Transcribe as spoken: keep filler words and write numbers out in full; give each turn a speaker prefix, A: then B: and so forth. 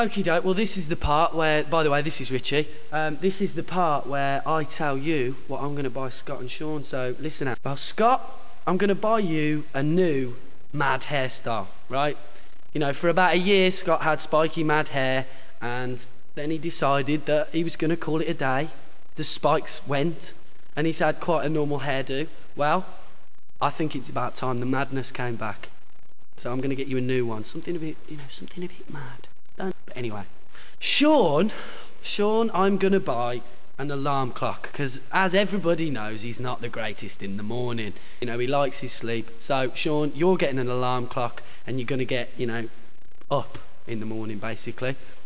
A: Okie doke, well this is the part where, by the way, this is Richie. Um, this is the part where I tell you what I'm going to buy Scott and Sean, so listen out. Well, Scott, I'm going to buy you a new mad hairstyle, right? You know, for about a year, Scott had spiky mad hair, and then he decided that he was going to call it a day. The spikes went, and he's had quite a normal hairdo. Well, I think it's about time the madness came back. So I'm going to get you a new one, something a bit, you know, something a bit mad. Don't, but anyway, Sean, Sean, I'm going to buy an alarm clock, because as everybody knows, he's not the greatest in the morning. You know, he likes his sleep. So, Sean, you're getting an alarm clock, and you're going to get, you know, up in the morning, basically.